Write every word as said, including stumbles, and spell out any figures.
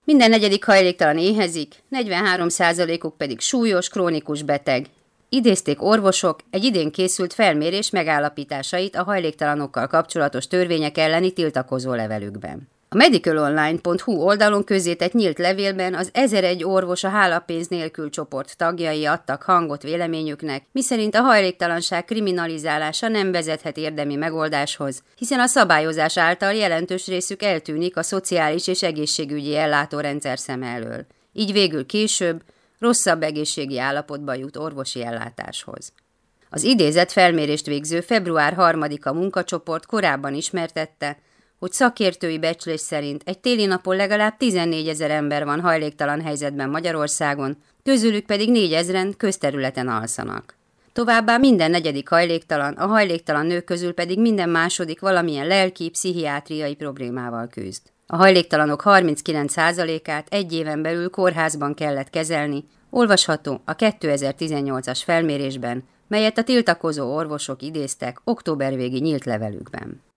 Minden negyedik hajléktalan éhezik, negyvenhárom százalékuk pedig súlyos, krónikus beteg. Idézték orvosok egy idén készült felmérés megállapításait a hajléktalanokkal kapcsolatos törvények elleni tiltakozó levelükben. A medicalonline pont hu oldalon közzétett nyílt levélben az ezeregy orvos a hálapénz nélkül csoport tagjai adtak hangot véleményüknek, miszerint a hajléktalanság kriminalizálása nem vezethet érdemi megoldáshoz, hiszen a szabályozás által jelentős részük eltűnik a szociális és egészségügyi ellátórendszer szem elől. Így végül később rosszabb egészségi állapotba jut orvosi ellátáshoz. Az idézett felmérést végző február harmadika munkacsoport korábban ismertette, hogy szakértői becslés szerint egy téli napon legalább tizennégyezer ember van hajléktalan helyzetben Magyarországon, közülük pedig négyezren közterületen alszanak. Továbbá minden negyedik hajléktalan, a hajléktalan nők közül pedig minden második valamilyen lelki, pszichiátriai problémával küzd. A hajléktalanok harminckilenc százalékát egy éven belül kórházban kellett kezelni, olvasható a kétezer-tizennyolcas felmérésben, melyet a tiltakozó orvosok idéztek október végi nyílt levelükben.